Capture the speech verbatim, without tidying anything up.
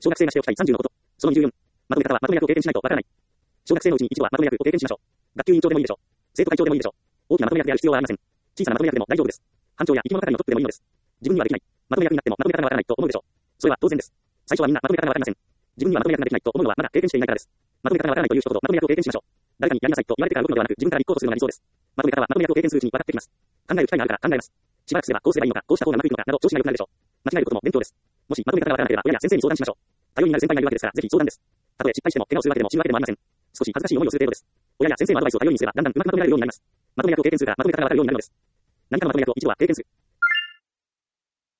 小学生がしておきたいさんじゅうのこと。そのにじゅうよん。まとめ方はまとめ役を経験しないとわからない。小学生のうちに一度はまとめ役を経験しましょう。学級委員長でもいいでしょう。生徒会長でもいいでしょう。大きなまとめ役である必要はありません。小さなまとめ役でも大丈夫です。班長や生き物係のトップでもいいのです。自分にはできない。まとめ役になってもまとめ方がわからないと思うでしょう。それは当然です。最初はみんなまとめ方がわかりません。自分にはまとめ役ができないと思うのはまだ経験していないからです。まとめ方がわからないという人ほどまとめ役を経験しましょう。誰かにやりなさいと言われてから動くのではなく、自分から立候補するのが理想です。まとめ方はまとめ役を経験するうちに分かってきます。考える機会があるから考えます。しばらくすればこうすればいいのか、こうした方がうまくいくのかなど調子が良くなるでしょう。間違えることも勉強です。もしまとめ方がわからなければ親や先生に相談しましょう。頼りになる先輩がいるわけですから、ぜひ相談です。たとえ失敗しても怪我をするわけでも死ぬわけでもありません。少し恥ずかしい思いをする程度です。親や先生のアドバイスを頼りにすればだんだんうまくまとめられるようになります。まとめ役を経験するからまとめ方がわかるようになるのです。何かのまとめ役を一度は経験する。